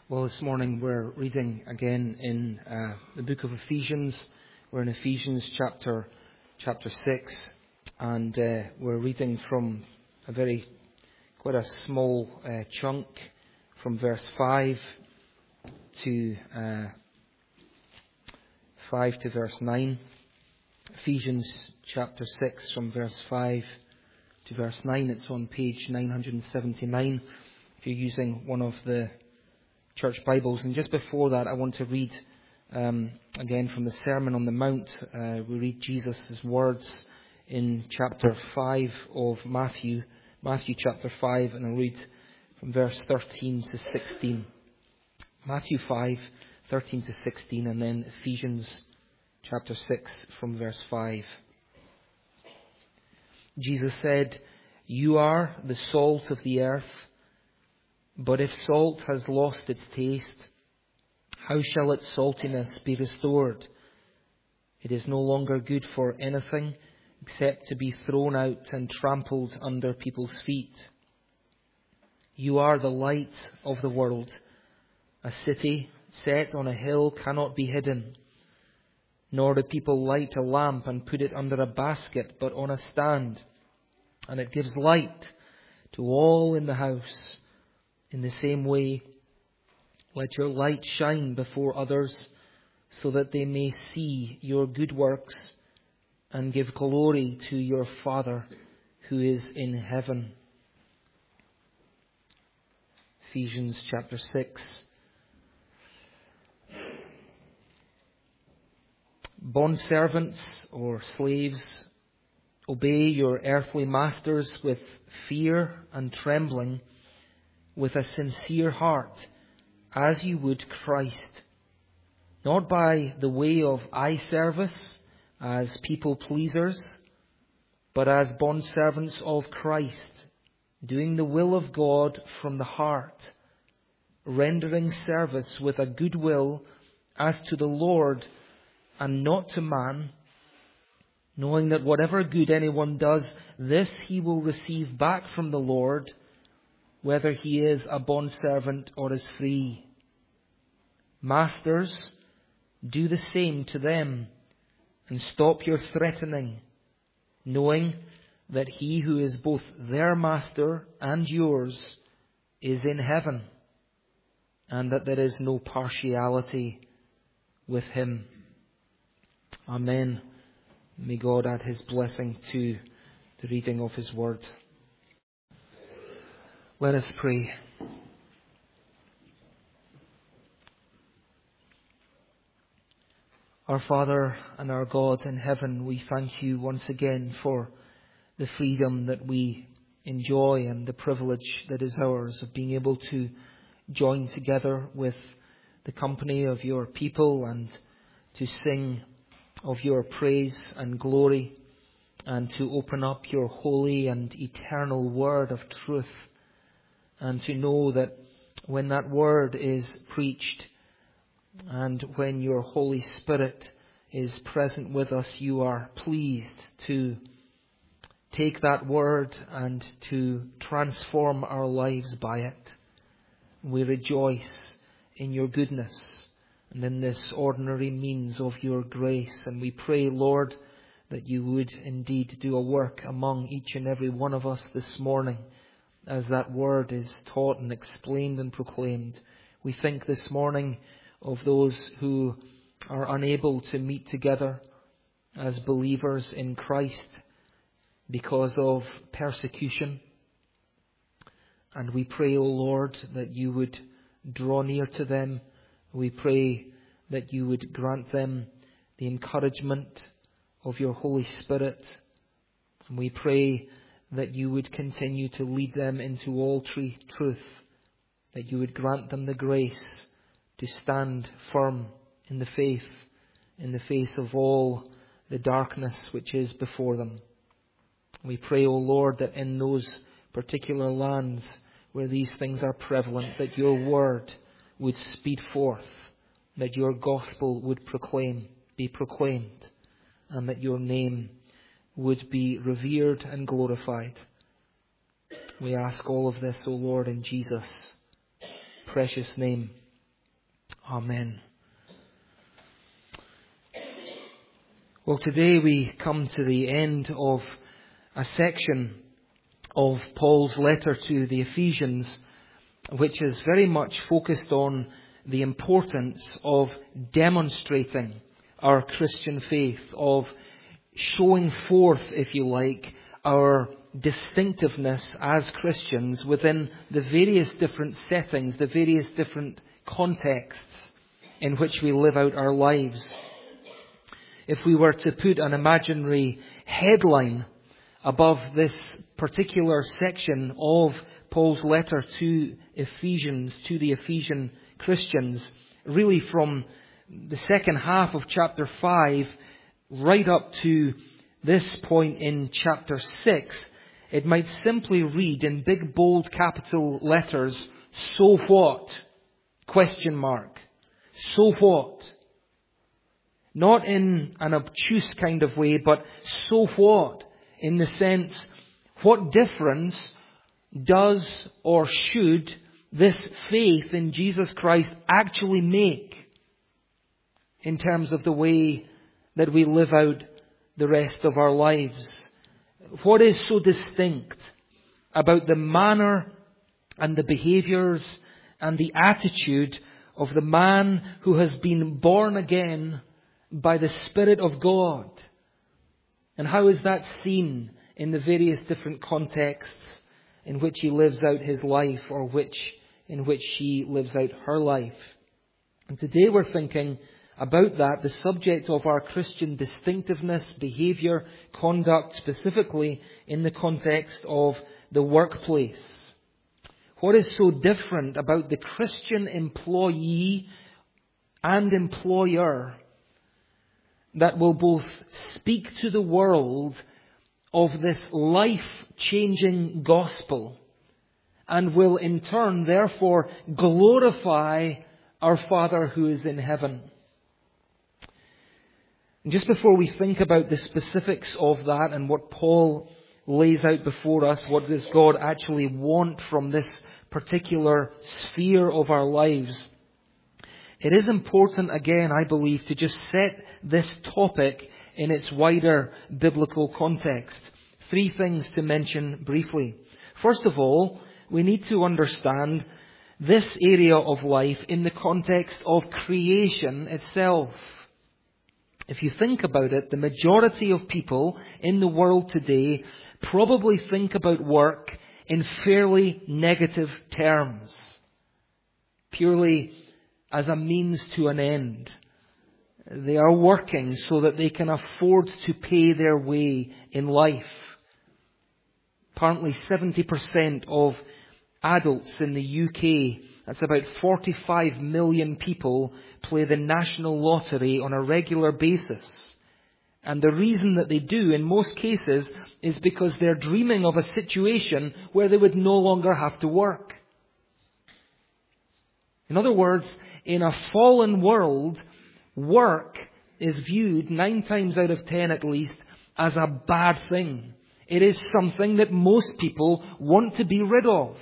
Well, this morning we're reading again in the book of Ephesians. We're in Ephesians chapter 6, and we're reading from quite a small chunk from verse 5 to verse 9. Ephesians chapter 6 from verse 5 to verse 9. It's on page 979 if you're using one of the church Bibles. And just before that, I want to read again from the Sermon on the Mount. We read Jesus' words in chapter 5 of Matthew chapter 5, and I'll read from verse 13 to 16. Matthew 5, 13 to 16, and then Ephesians chapter 6 from verse 5. Jesus said, "You are the salt of the earth. But if salt has lost its taste, how shall its saltiness be restored? It is no longer good for anything except to be thrown out and trampled under people's feet. You are the light of the world. A city set on a hill cannot be hidden. Nor do people light a lamp and put it under a basket, but on a stand, and it gives light to all in the house. In the same way, let your light shine before others, so that they may see your good works and give glory to your Father who is in heaven." Ephesians chapter 6. Bondservants or slaves, obey your earthly masters with fear and trembling, with a sincere heart, as you would Christ, not by the way of eye service as people pleasers, but as bondservants of Christ, doing the will of God from the heart, rendering service with a good will as to the Lord and not to man, knowing that whatever good anyone does, this he will receive back from the Lord, whether he is a bondservant or is free. Masters, do the same to them, and stop your threatening, knowing that he who is both their master and yours is in heaven, and that there is no partiality with him. Amen. May God add his blessing to the reading of his word. Let us pray. Our Father and our God in heaven, we thank you once again for the freedom that we enjoy and the privilege that is ours of being able to join together with the company of your people and to sing of your praise and glory and to open up your holy and eternal word of truth. And to know that when that word is preached and when your Holy Spirit is present with us, you are pleased to take that word and to transform our lives by it. We rejoice in your goodness and in this ordinary means of your grace. And we pray, Lord, that you would indeed do a work among each and every one of us this morning, as that word is taught and explained and proclaimed. We think this morning of those who are unable to meet together as believers in Christ because of persecution. And we pray, O Lord, that you would draw near to them. We pray that you would grant them the encouragement of your Holy Spirit. And we pray that you would continue to lead them into all truth, that you would grant them the grace to stand firm in the faith, in the face of all the darkness which is before them. We pray, O Lord, that in those particular lands where these things are prevalent, that your word would speed forth, that your gospel would be proclaimed, and that your name would be revered and glorified. We ask all of this, O Lord, in Jesus' precious name. Amen. Well, today we come to the end of a section of Paul's letter to the Ephesians, which is very much focused on the importance of demonstrating our Christian faith, of showing forth, if you like, our distinctiveness as Christians within the various different settings, the various different contexts in which we live out our lives. If we were to put an imaginary headline above this particular section of Paul's letter to Ephesians, to the Ephesian Christians, really from the second half of chapter 5 right up to this point in chapter 6, it might simply read in big bold capital letters, "So what?" question mark. So what? Not in an obtuse kind of way, but so what? In the sense, what difference does or should this faith in Jesus Christ actually make in terms of the way that we live out the rest of our lives? What is so distinct about the manner and the behaviors and the attitude of the man who has been born again by the Spirit of God? And how is that seen in the various different contexts in which he lives out his life, or in which she lives out her life? And today we're thinking about that, the subject of our Christian distinctiveness, behavior, conduct, specifically in the context of the workplace. What is so different about the Christian employee and employer that will both speak to the world of this life-changing gospel and will in turn therefore glorify our Father who is in heaven? And just before we think about the specifics of that and what Paul lays out before us, what does God actually want from this particular sphere of our lives, it is important, again, I believe, to just set this topic in its wider biblical context. 3 things to mention briefly. First of all, we need to understand this area of life in the context of creation itself. If you think about it, the majority of people in the world today probably think about work in fairly negative terms, purely as a means to an end. They are working so that they can afford to pay their way in life. Apparently 70% of adults in the UK, that's about 45 million people, play the national lottery on a regular basis. And the reason that they do, in most cases, is because they're dreaming of a situation where they would no longer have to work. In other words, in a fallen world, work is viewed 9 times out of 10 at least as a bad thing. It is something that most people want to be rid of.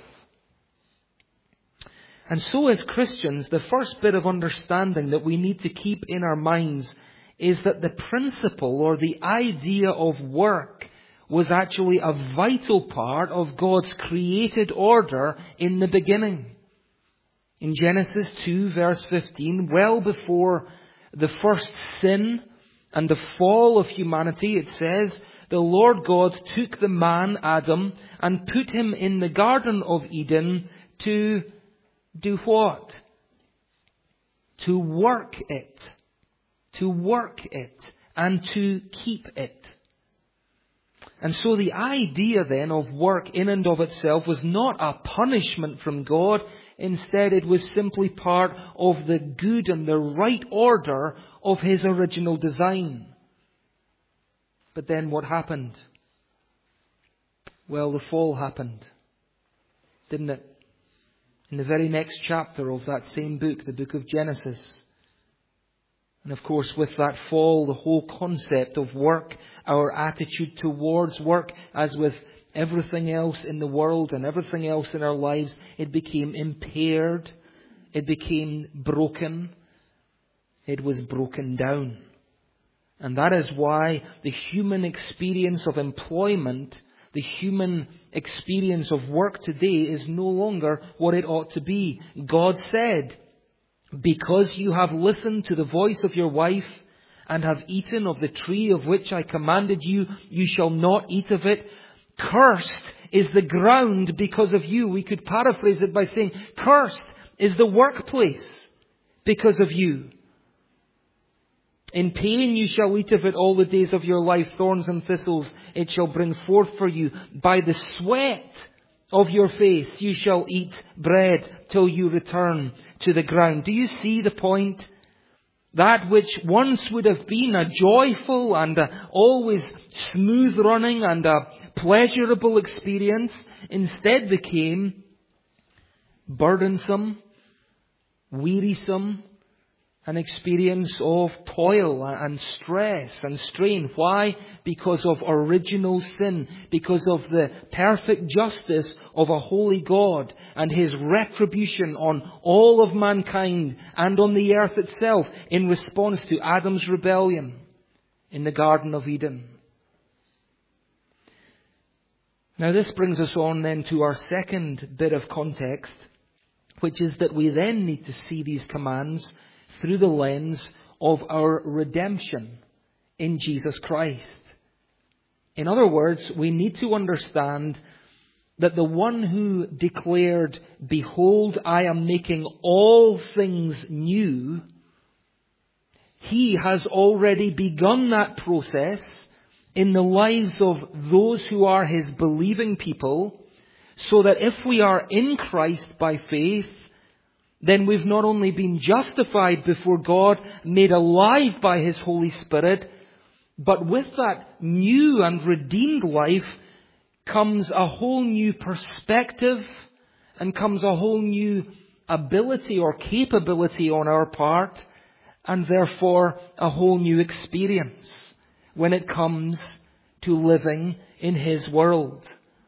And so as Christians, the first bit of understanding that we need to keep in our minds is that the principle or the idea of work was actually a vital part of God's created order in the beginning. In Genesis 2 verse 15, well before the first sin and the fall of humanity, it says, the Lord God took the man, Adam, and put him in the Garden of Eden to do what? To work it. To work it and to keep it. And so the idea then of work in and of itself was not a punishment from God. Instead, it was simply part of the good and the right order of His original design. But then what happened? Well, the fall happened, didn't it? In the very next chapter of that same book, the book of Genesis. And of course, with that fall, the whole concept of work, our attitude towards work, as with everything else in the world and everything else in our lives, it became impaired. it became broken. It was broken down. And that is why the human experience of employment, the human experience of work today is no longer what it ought to be. God said, because you have listened to the voice of your wife and have eaten of the tree of which I commanded you, you shall not eat of it. Cursed is the ground because of you. We could paraphrase it by saying, cursed is the workplace because of you. In pain you shall eat of it all the days of your life. Thorns and thistles it shall bring forth for you. By the sweat of your face you shall eat bread till you return to the ground. Do you see the point? That which once would have been a joyful and always smooth running and a pleasurable experience instead became burdensome, wearisome, an experience of toil and stress and strain. Why? Because of original sin. Because of the perfect justice of a holy God and His retribution on all of mankind and on the earth itself in response to Adam's rebellion in the Garden of Eden. Now this brings us on then to our second bit of context, which is that we then need to see these commands through the lens of our redemption in Jesus Christ. In other words, we need to understand that the one who declared, "Behold, I am making all things new," He has already begun that process in the lives of those who are His believing people, so that if we are in Christ by faith, then we've not only been justified before God, made alive by His Holy Spirit, but with that new and redeemed life comes a whole new perspective and comes a whole new ability or capability on our part, and therefore a whole new experience when it comes to living in His world.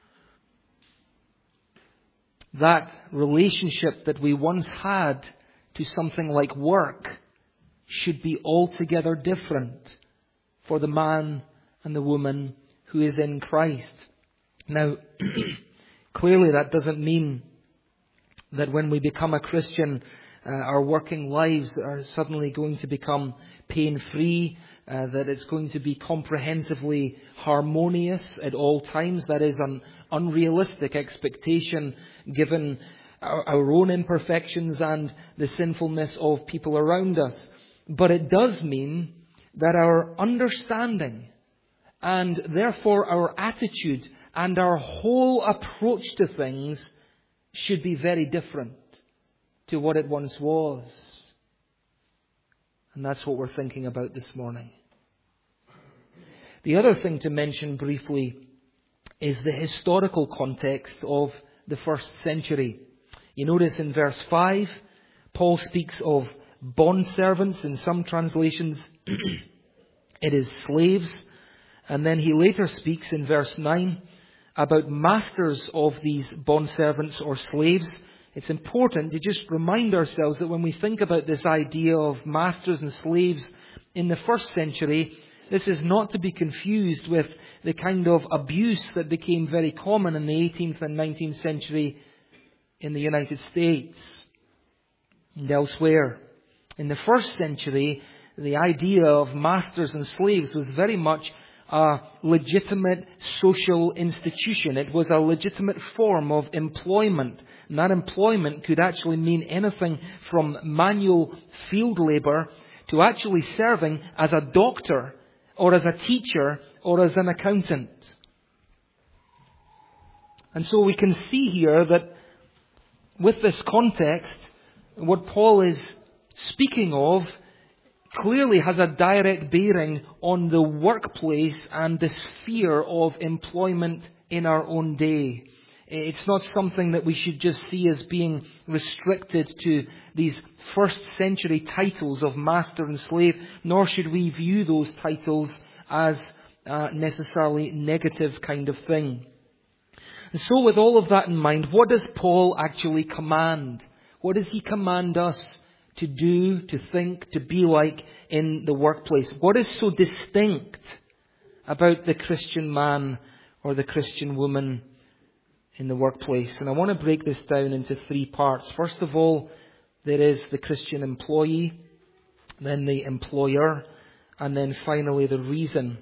That relationship that we once had to something like work should be altogether different for the man and the woman who is in Christ. Now, clearly that doesn't mean that when we become a Christian, our working lives are suddenly going to become pain-free, that it's going to be comprehensively harmonious at all times. That is an unrealistic expectation given our own imperfections and the sinfulness of people around us. But it does mean that our understanding and therefore our attitude and our whole approach to things should be very different to what it once was. And that's what we're thinking about this morning. The other thing to mention briefly is the historical context of the first century. You notice in verse 5, Paul speaks of bondservants. In some translations, it is slaves. And then he later speaks in verse 9 about masters of these bondservants or slaves. It's important to just remind ourselves that when we think about this idea of masters and slaves in the first century, this is not to be confused with the kind of abuse that became very common in the 18th and 19th century in the United States and elsewhere. In the first century, the idea of masters and slaves was very much a legitimate social institution. It was a legitimate form of employment. And that employment could actually mean anything from manual field labor to actually serving as a doctor or as a teacher or as an accountant. And so we can see here that with this context, what Paul is speaking of clearly has a direct bearing on the workplace and the sphere of employment in our own day. It's not something that we should just see as being restricted to these first century titles of master and slave, nor should we view those titles as necessarily negative kind of thing. And so with all of that in mind, what does Paul actually command? What does He command us to do, to think, to be like in the workplace? What is so distinct about the Christian man or the Christian woman in the workplace? And I want to break this down into 3 parts. First of all, there is the Christian employee, then the employer, and then finally the reason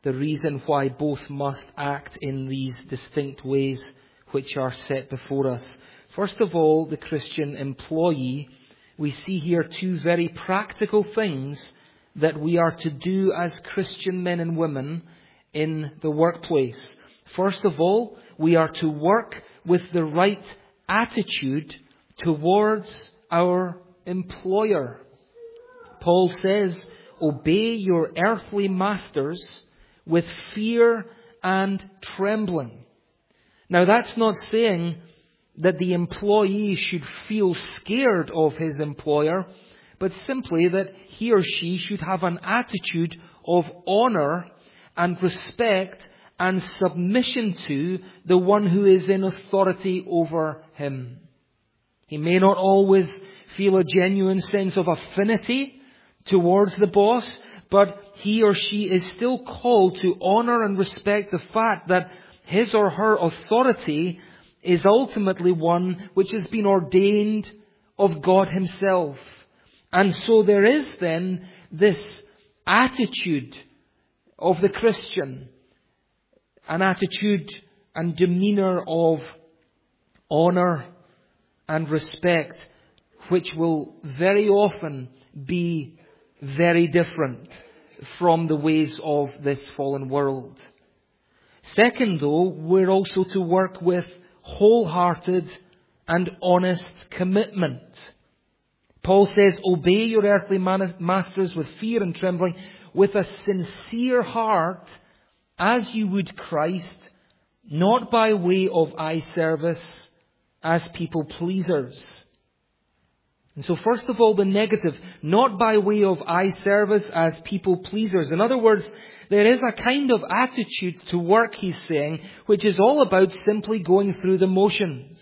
why both must act in these distinct ways which are set before us. First of all, the Christian employee. We see here 2 very practical things that we are to do as Christian men and women in the workplace. First of all, we are to work with the right attitude towards our employer. Paul says, obey your earthly masters with fear and trembling. Now that's not saying that the employee should feel scared of his employer, but simply that he or she should have an attitude of honor and respect and submission to the one who is in authority over him. He may not always feel a genuine sense of affinity towards the boss, but he or she is still called to honor and respect the fact that his or her authority is ultimately one which has been ordained of God Himself. And so there is then this attitude of the Christian, an attitude and demeanor of honor and respect, which will very often be very different from the ways of this fallen world. Second, though, we're also to work with wholehearted and honest commitment. Paul says, obey your earthly masters with fear and trembling, with a sincere heart, as you would Christ, not by way of eye service, as people pleasers. And so first of all, the negative, not by way of eye service as people pleasers. In other words, there is a kind of attitude to work, he's saying, which is all about simply going through the motions.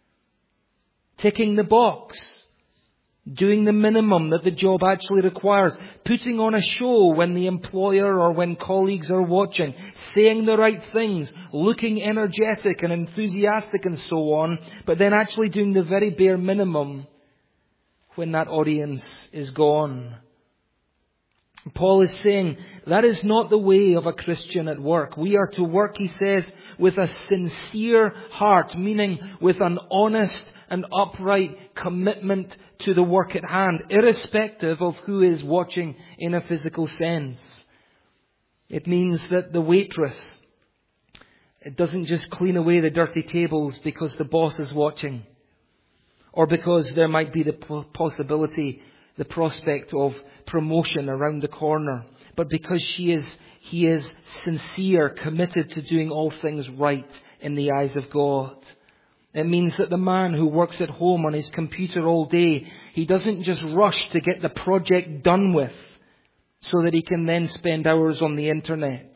Ticking the box. Doing the minimum that the job actually requires. Putting on a show when the employer or when colleagues are watching. Saying the right things. Looking energetic and enthusiastic and so on. But then actually doing the very bare minimum when that audience is gone. Paul is saying that is not the way of a Christian at work. We are to work, he says, with a sincere heart, meaning with an honest and upright commitment to the work at hand, irrespective of who is watching in a physical sense. It means that the waitress, it doesn't just clean away the dirty tables because the boss is watching, or because there might be the possibility, the prospect of promotion around the corner, but because he is sincere, committed to doing all things right in the eyes of God. It means that the man who works at home on his computer all day, he doesn't just rush to get the project done with so that he can then spend hours on the internet.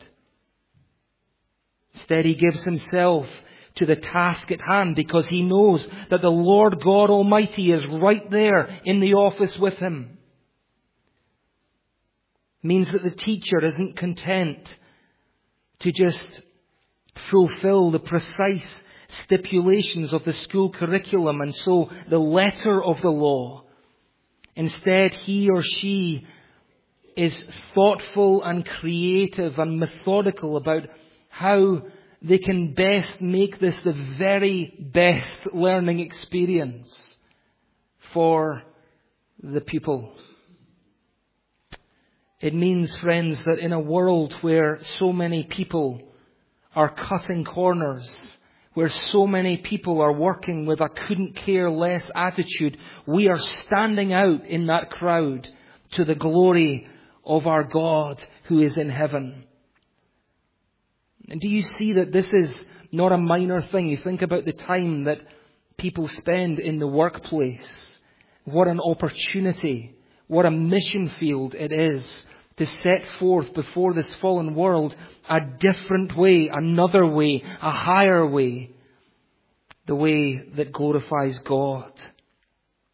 Instead, he gives himself to the task at hand because he knows that the Lord God Almighty is right there in the office with him. It means that the teacher isn't content to just fulfill the precise stipulations of the school curriculum and so the letter of the law. Instead, he or she is thoughtful and creative and methodical about how they can best make this the very best learning experience for the pupil. It means, friends, that in a world where so many people are cutting corners, where so many people are working with a couldn't care less attitude, we are standing out in that crowd to the glory of our God who is in heaven. And do you see that this is not a minor thing? You think about the time that people spend in the workplace. What an opportunity, what a mission field it is to set forth before this fallen world a different way, another way, a higher way, the way that glorifies God.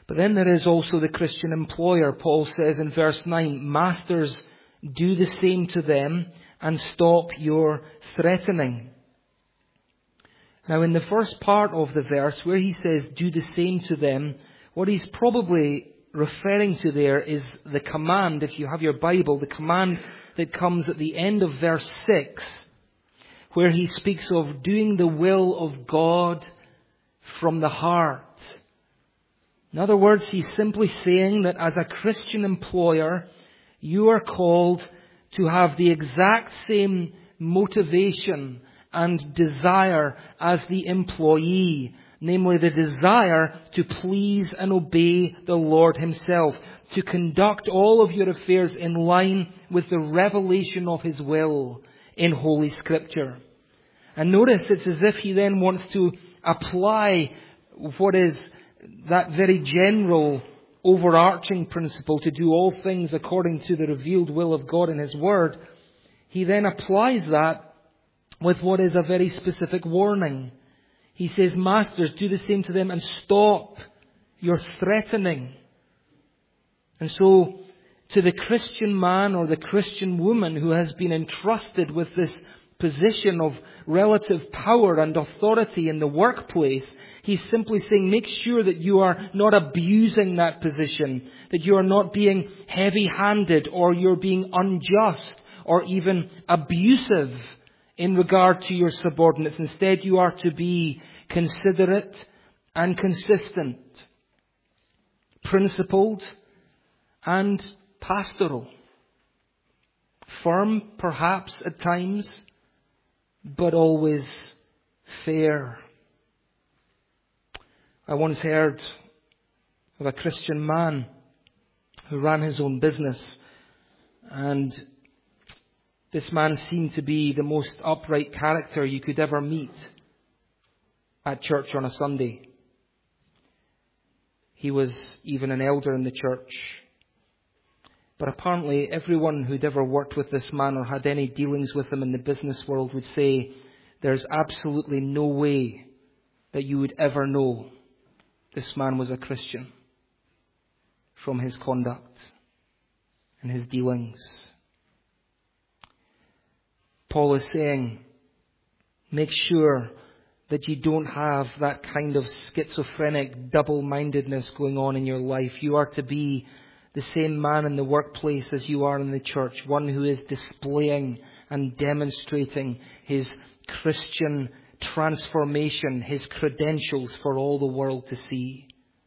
But then there is also the Christian employer. Paul says in verse 9, "Masters, do the same to them and stop your threatening." Now in the first part of the verse where he says, "Do the same to them," what he's probably referring to there is the command, if you have your Bible, the command that comes at the end of verse 6, where he speaks of doing the will of God from the heart. In other words, he's simply saying that as a Christian employer, you are called to have the exact same motivation and desire as the employee, namely the desire to please and obey the Lord Himself, to conduct all of your affairs in line with the revelation of His will in Holy Scripture. And notice it's as if he then wants to apply what is that very general overarching principle to do all things according to the revealed will of God in His Word. He then applies that with what is a very specific warning. He says, "Masters, do the same to them and stop your threatening." And so, to the Christian man or the Christian woman who has been entrusted with this position of relative power and authority in the workplace, he's simply saying, make sure that you are not abusing that position, that you are not being heavy-handed or you're being unjust or even abusive in regard to your subordinates. Instead, you are to be considerate and consistent, principled and pastoral, firm perhaps at times, but always fair. I once heard of a Christian man who ran his own business, and this man seemed to be the most upright character you could ever meet at church on a Sunday. He was even an elder in the church. But apparently everyone who'd ever worked with this man or had any dealings with him in the business world would say there's absolutely no way that you would ever know this man was a Christian from his conduct and his dealings. Paul is saying, make sure that you don't have that kind of schizophrenic double-mindedness going on in your life. You are to be the same man in the workplace as you are in the church, one who is displaying and demonstrating his Christian transformation, his credentials for all the world to see.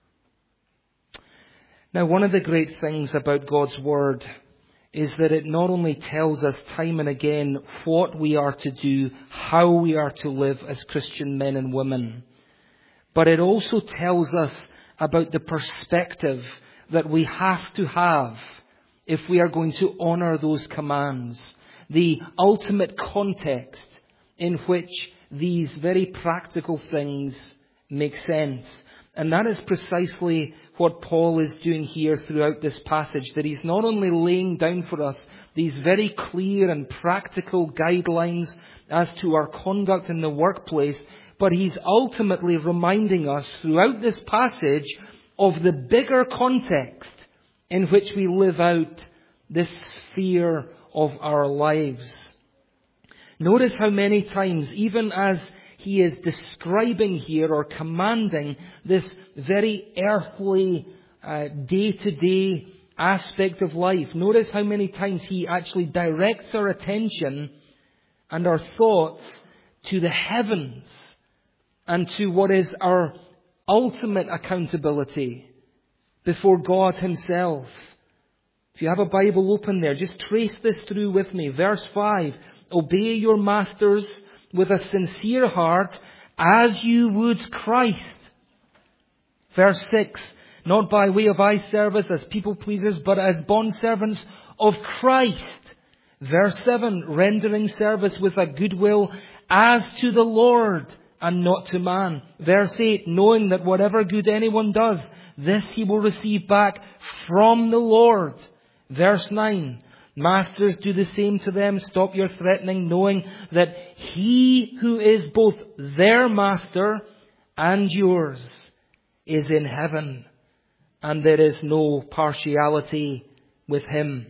Now, one of the great things about God's Word is that it not only tells us time and again what we are to do, how we are to live as Christian men and women, but it also tells us about the perspective that we have to have if we are going to honor those commands, the ultimate context in which these very practical things make sense. And that is precisely what Paul is doing here throughout this passage, that he's not only laying down for us these very clear and practical guidelines as to our conduct in the workplace, but he's ultimately reminding us throughout this passage of the bigger context in which we live out this sphere of our lives. Notice how many times, even as he is describing here or commanding this very earthly, day-to-day aspect of life, notice how many times he actually directs our attention and our thoughts to the heavens and to what is our ultimate accountability before God Himself. If you have a Bible open there, just trace this through with me. Verse 5, obey your masters with a sincere heart as you would Christ. Verse 6, not by way of eye service as people pleasers, but as bondservants of Christ. Verse 7, rendering service with a good will as to the Lord and not to man. Verse 8, knowing that whatever good anyone does, this he will receive back from the Lord. Verse 9, masters, do the same to them. Stop your threatening, knowing that He who is both their master and yours is in heaven. and there is no partiality with Him.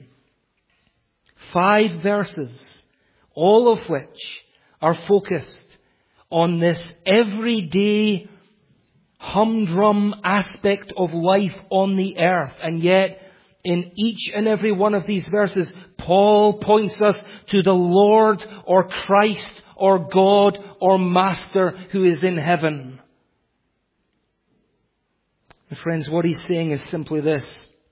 5 verses, all of which are focused on this everyday humdrum aspect of life on the earth. And yet, in each and every one of these verses, Paul points us to the Lord or Christ or God or Master who is in heaven. And friends, what he's saying is simply this.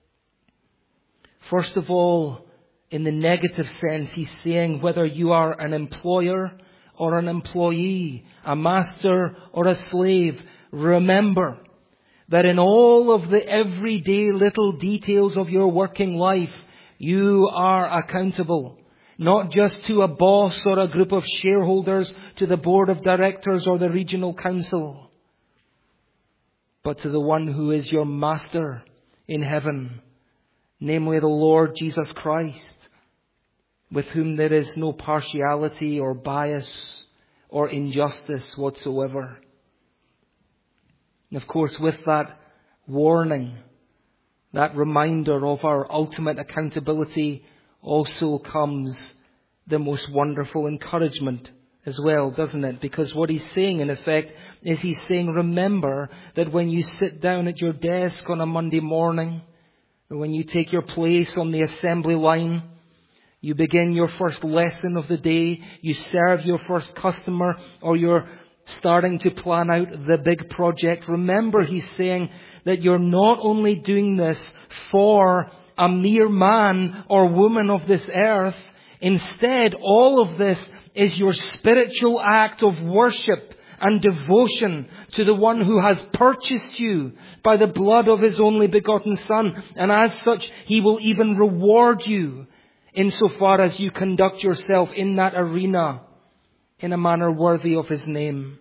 First of all, in the negative sense, he's saying whether you are an employer or an employee, a master or a slave, remember that in all of the everyday little details of your working life, you are accountable. Not just to a boss or a group of shareholders, to the board of directors or the regional council, but to the one who is your master in heaven, namely the Lord Jesus Christ, with whom there is no partiality or bias or injustice whatsoever. And of course, with that warning, that reminder of our ultimate accountability, also comes the most wonderful encouragement as well, doesn't it? Because what he's saying, in effect, is he's saying, remember that when you sit down at your desk on a Monday morning, or when you take your place on the assembly line, you begin your first lesson of the day, you serve your first customer, or you're starting to plan out the big project. Remember, he's saying that you're not only doing this for a mere man or woman of this earth. Instead, all of this is your spiritual act of worship and devotion to the one who has purchased you by the blood of His only begotten Son. And as such, He will even reward you insofar as you conduct yourself in that arena in a manner worthy of His name.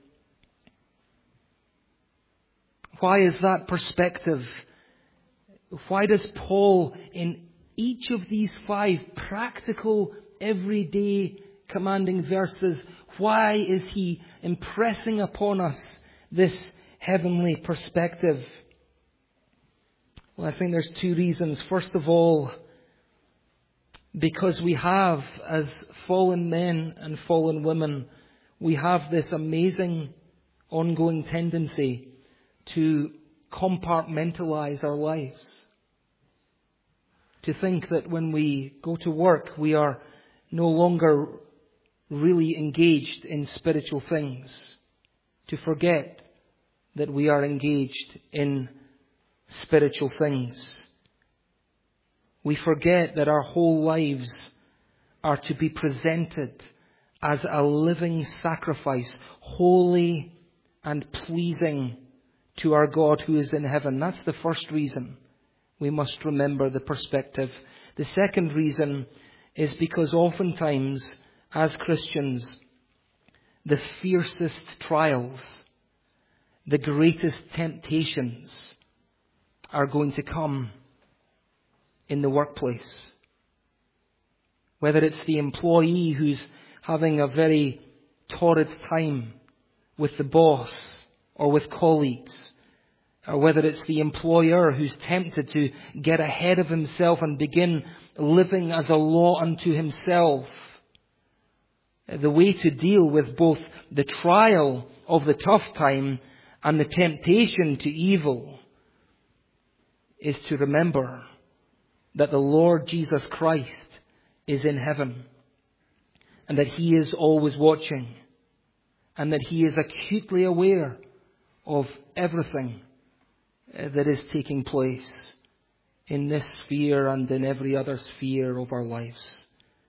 Why is that perspective? Why does Paul, in each of these 5 practical, everyday, commanding verses, why is he impressing upon us this heavenly perspective? Well, I think there's 2 reasons. First of all, because we have, as fallen men and fallen women, we have this amazing ongoing tendency to compartmentalize our lives. To think that when we go to work, we are no longer really engaged in spiritual things. To forget that we are engaged in spiritual things. We forget that our whole lives are to be presented as a living sacrifice, holy and pleasing to our God who is in heaven. That's the first reason we must remember the perspective. The second reason is because oftentimes, as Christians, the fiercest trials, the greatest temptations are going to come in the workplace. Whether it's the employee who's having a very torrid time with the boss or with colleagues, or whether it's the employer who's tempted to get ahead of himself and begin living as a law unto himself. The way to deal with both the trial of the tough time and the temptation to evil is to remember that the Lord Jesus Christ is in heaven, and that He is always watching, and that He is acutely aware of everything that is taking place in this sphere and in every other sphere of our lives.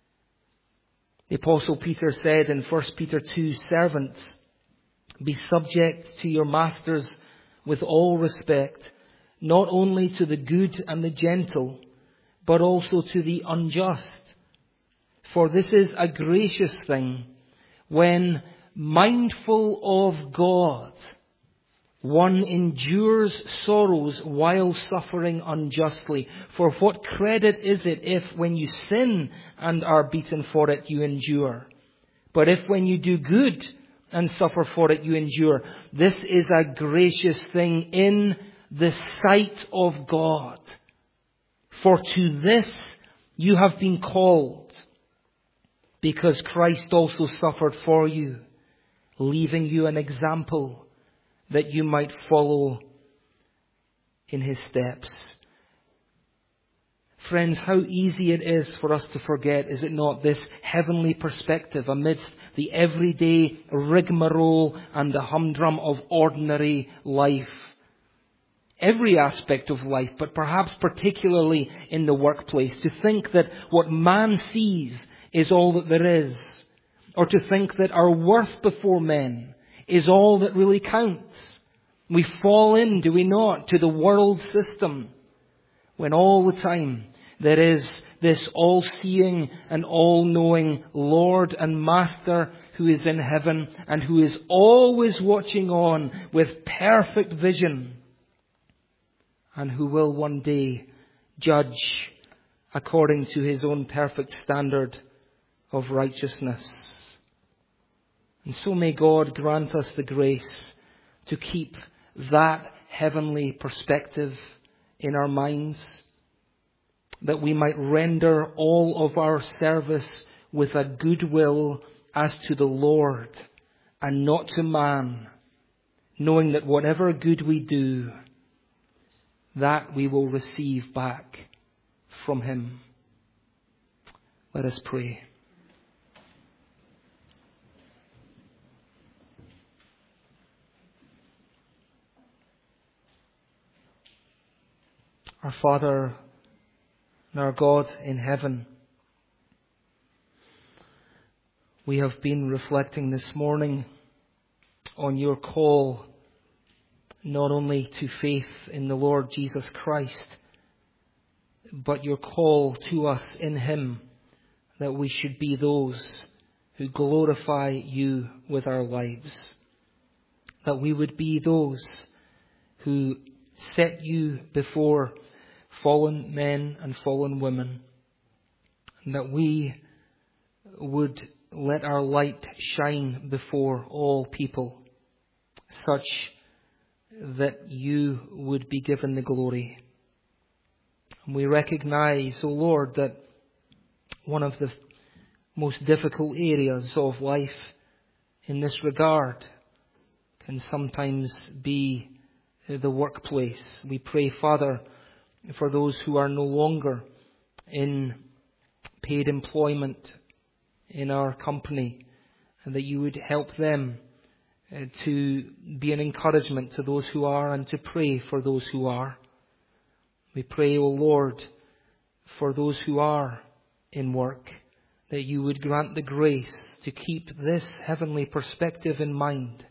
The Apostle Peter said in 1 Peter 2, "Servants, be subject to your masters with all respect, not only to the good and the gentle, but also to the unjust. For this is a gracious thing, when, mindful of God, one endures sorrows while suffering unjustly. For what credit is it if, when you sin and are beaten for it, you endure? But if when you do good and suffer for it, you endure, this is a gracious thing in the sight of God. For to this you have been called, because Christ also suffered for you, leaving you an example that you might follow in his steps. Friends, how easy it is for us to forget, is it not, this heavenly perspective amidst the everyday rigmarole and the humdrum of ordinary life. Every aspect of life, but perhaps particularly in the workplace, to think that what man sees is all that there is, or to think that our worth before men is all that really counts. We fall in, do we not, to the world system, when all the time there is this all-seeing and all-knowing Lord and Master who is in heaven and who is always watching on with perfect vision, and who will one day judge according to his own perfect standard of righteousness. And so may God grant us the grace to keep that heavenly perspective in our minds, that we might render all of our service with a good will as to the Lord and not to man, knowing that whatever good we do, that we will receive back from him. Let us pray. Our Father and our God in heaven, we have been reflecting this morning on your call not only to faith in the Lord Jesus Christ, but your call to us in him, that we should be those who glorify you with our lives, that we would be those who set you before fallen men and fallen women, and that we would let our light shine before all people, such that you would be given the glory. And we recognize, O Lord, that one of the most difficult areas of life in this regard can sometimes be the workplace. We pray, Father, for those who are no longer in paid employment in our company, and that you would help them to be an encouragement to those who are, and to pray for those who are. We pray, O Lord, for those who are in work, that you would grant the grace to keep this heavenly perspective in mind,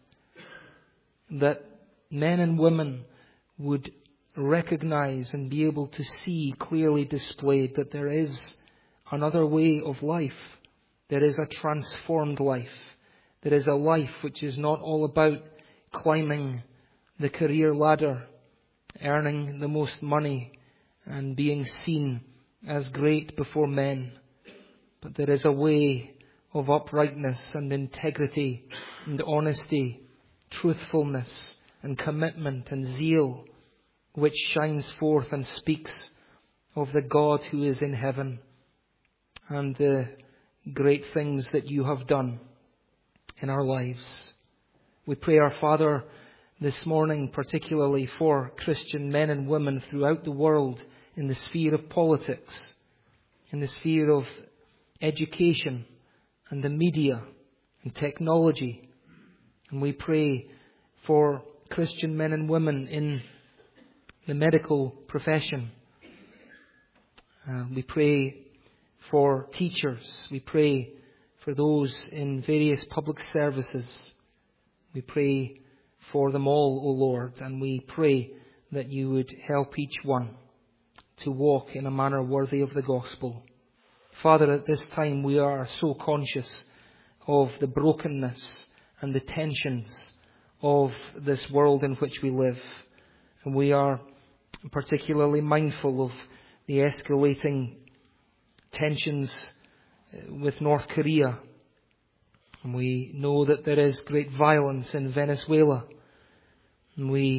that men and women would recognize and be able to see clearly displayed that there is another way of life. There is a transformed life. There is a life which is not all about climbing the career ladder, earning the most money and being seen as great before men. But there is a way of uprightness and integrity and honesty, truthfulness and commitment and zeal, which shines forth and speaks of the God who is in heaven and the great things that you have done in our lives. We pray, our Father, this morning particularly for Christian men and women throughout the world in the sphere of politics, in the sphere of education and the media and technology. And we pray for Christian men and women in the medical profession. We pray for teachers. We pray for those in various public services. We pray for them all, O Lord, and we pray that you would help each one to walk in a manner worthy of the gospel. Father, at this time we are so conscious of the brokenness and the tensions of this world in which we live. And we are particularly mindful of the escalating tensions with North Korea. And we know that there is great violence in Venezuela. And we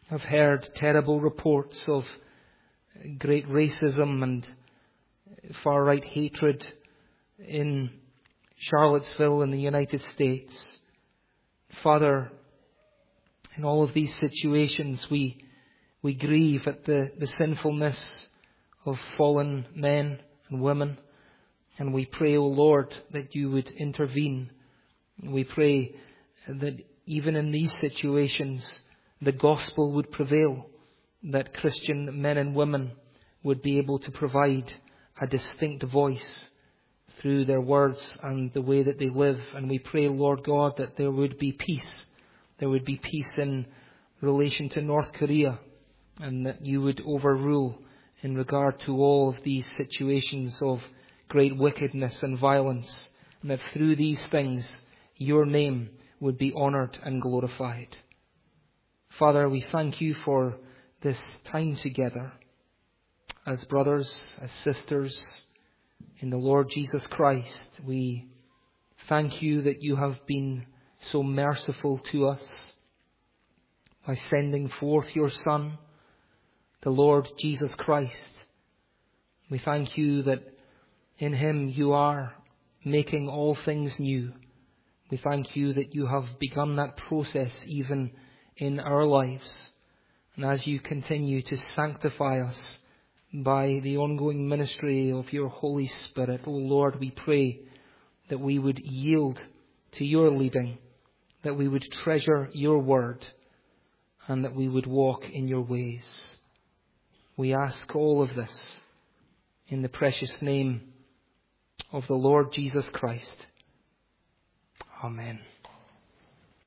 I've heard terrible reports of great racism and far-right hatred in Charlottesville in the United States. Father, in all of these situations we grieve at the sinfulness of fallen men and women. And we pray, O Lord, that you would intervene. We pray that even in these situations, the gospel would prevail, that Christian men and women would be able to provide a distinct voice through their words and the way that they live. And we pray, Lord God, that there would be peace. There would be peace in relation to North Korea, and that you would overrule in regard to all of these situations of great wickedness and violence, and that through these things your name would be honoured and glorified. Father, we thank you for this time together as brothers, as sisters in the Lord Jesus Christ. We thank you that you have been so merciful to us by sending forth your Son, the Lord Jesus Christ. We thank you that in him you are making all things new. We thank you that you have begun that process even in our lives. And as you continue to sanctify us by the ongoing ministry of your Holy Spirit, O Lord, we pray that we would yield to your leading, that we would treasure your word, and that we would walk in your ways. We ask all of this in the precious name of the Lord Jesus Christ. Amen.